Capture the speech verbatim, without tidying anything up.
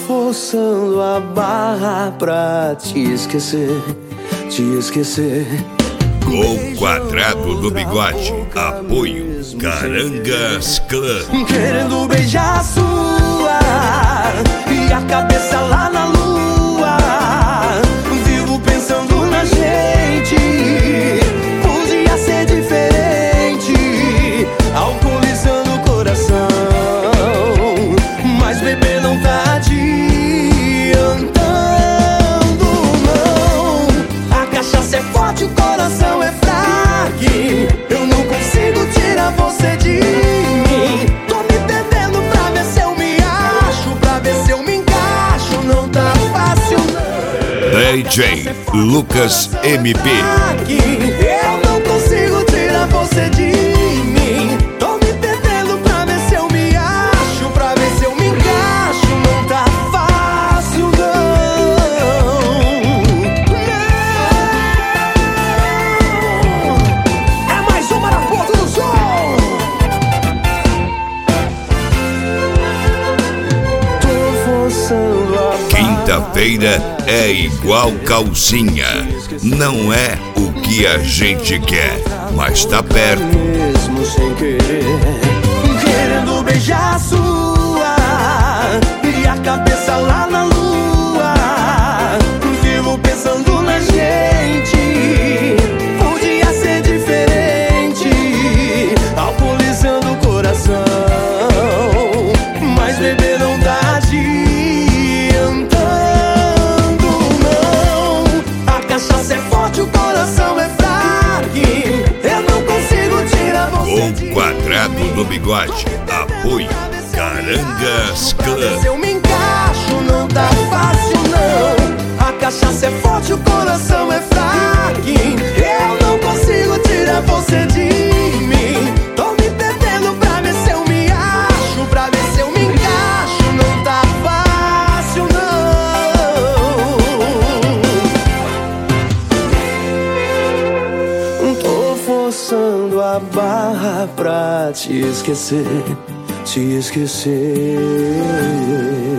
forçando a barra pra te esquecer, te esquecer. Gol Quadrado do Bigode. Apoio Carangas Clã. Querendo beijar a sua e a cabeça lá na lua. Vivo pensando na gente, podia ser diferente. Alcoolizando o coração, mas bebê não tá adiantando, não. A cachaça é forte, o coração é fraco. Eu não consigo tirar você de mim. Tô me bebendo pra ver se eu me acho, pra ver se eu me encaixo. Não tá fácil, não. D J Lucas M P. Eu não consigo tirar você de mim. Tô me bebendo pra ver se eu me acho, pra ver se eu me encaixo. Não tá fácil, não. Não. É mais uma na ponta do som. Tô forçando a Quinta-feira é igual calcinha. Não é o que a gente quer, mas tá perto. mesmo sem querer, querendo beijar a sua e a cabeça lá na lua. Vivo pensando na gente, podia ser diferente. Alcoolizando o coração, mas bebê não tá adiantando, não. A cachaça é forte, o coração é fraco. Eu não consigo tirar você de Gol Quadrado do Bigode. Apoio Carangas Clã. Se eu me encaixo, não tá fácil, não. A cachaça é forte, o coração é fraco. Eu não consigo tirar você de mim. Tô me bebendo pra ver se eu me acho, pra ver se eu me encaixo. Não tá fácil, não. Tô forçando a barra pra te esquecer, te esquecer.